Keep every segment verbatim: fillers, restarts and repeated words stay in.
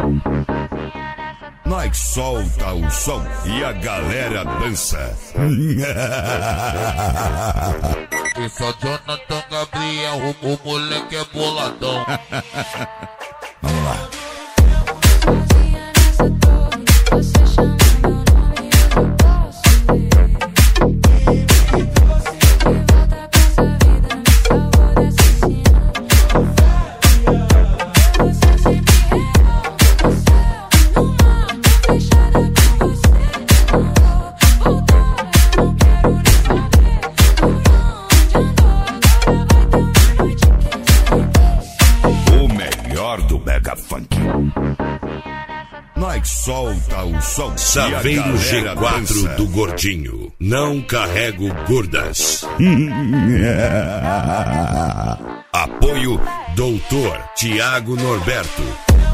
Nós solta o som e a galera dança. Esse é o Jonathan Gabriel, o, o moleque é boladão. Vamos lá. Do Mega Funk. Nós solta o som. Saveiro G quatro dança. Do Gordinho. Não carrego gordas. Apoio Doutor Tiago Norberto.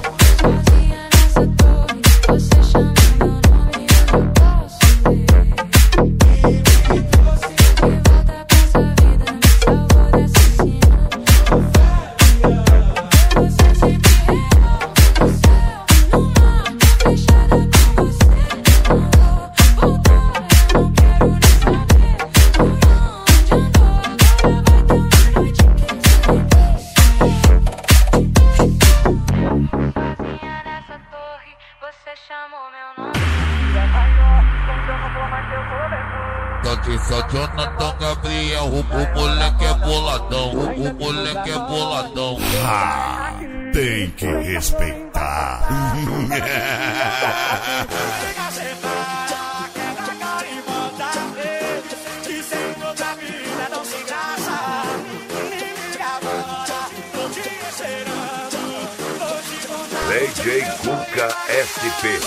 Esse é o Jonathan Gabriel, o, o moleque é boladão. O, o moleque é boladão. Ah, tem que respeitar. D J Cuca S P.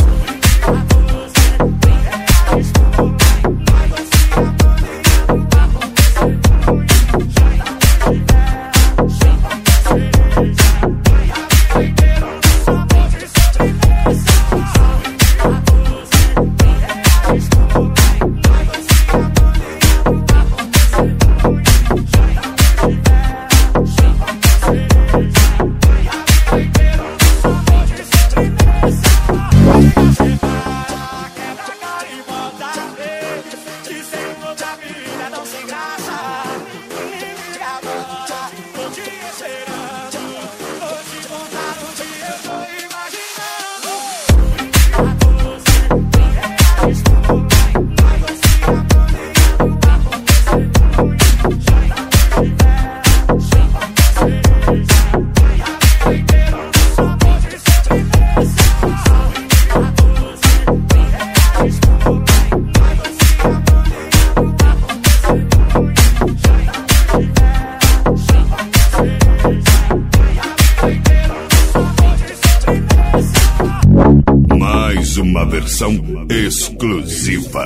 Mais uma versão exclusiva.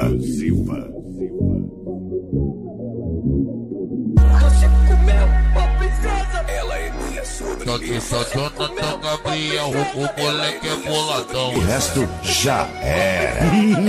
Ela é minha sobremesa. Esse é o Jonathan Gabriel, o, o moleque é boladão. O resto já era.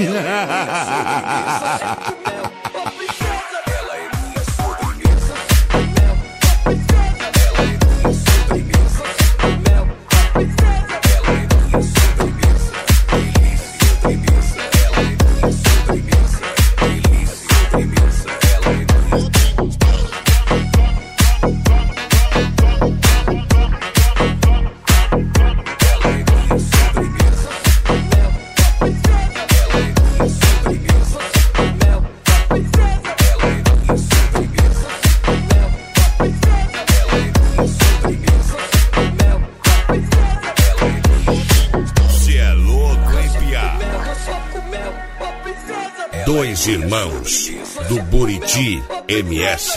Dois irmãos do Buriti M S.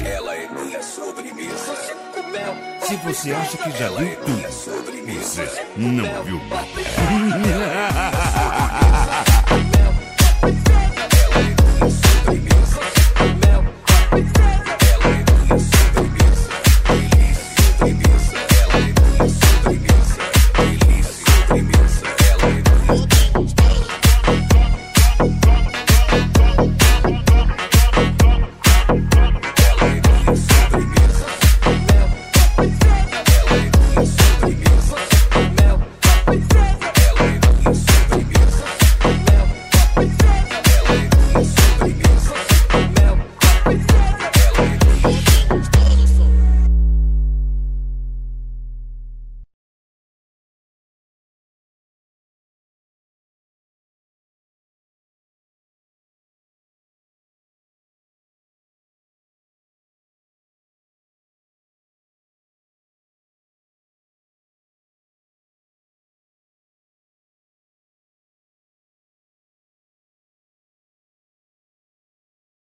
Se você acha que já viu tudo, você não viu nada.